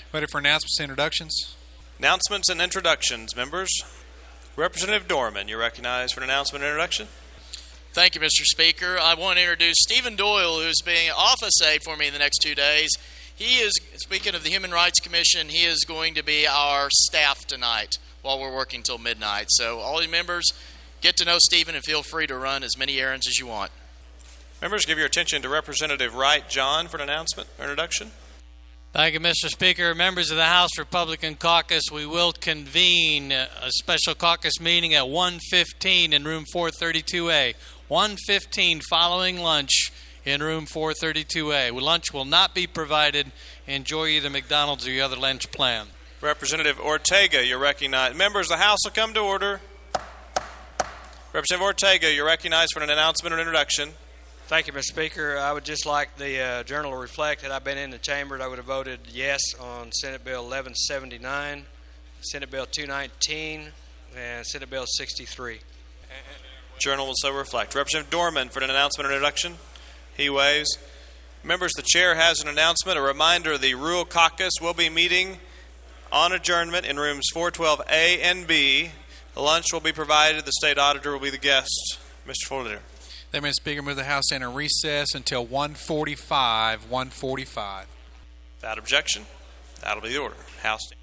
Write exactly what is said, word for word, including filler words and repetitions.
Ready for announcements and introductions? Announcements and introductions, members. Representative Dorman, you're recognized for an announcement and introduction. Thank you, Mister Speaker. I want to introduce Stephen Doyle, who's being office aide for me in the next two days. He is, speaking of the Human Rights Commission, he is going to be our staff tonight while we're working till midnight. So all you members, get to know Stephen and feel free to run as many errands as you want. Members, give your attention to Representative Wright John for an announcement or introduction. Thank you, Mister Speaker. Members of the House Republican Caucus, we will convene a special caucus meeting at one fifteen in room four thirty-two A. one fifteen following lunch in room four thirty-two A. Lunch will not be provided. Enjoy either McDonald's or your other lunch plan. Representative Ortega, you're recognized. Members, the House will come to order. Representative Ortega, you're recognized for an announcement or introduction. Thank you, Mister Speaker. I would just like the uh, Journal to reflect that I've been in the chamber. I would have voted yes on Senate Bill eleven seventy-nine, Senate Bill two nineteen, and Senate Bill sixty-three. Journal will so reflect. Representative Dorman for an announcement or introduction. He waves. Members, the chair has an announcement. A reminder, the Rural Caucus will be meeting on adjournment in rooms four twelve A and B. The lunch will be provided. The state auditor will be the guest. Mister Fuller Leader. That means Speaker, move the House in a recess until one forty-five. one forty-five. Without objection, that'll be the order. House.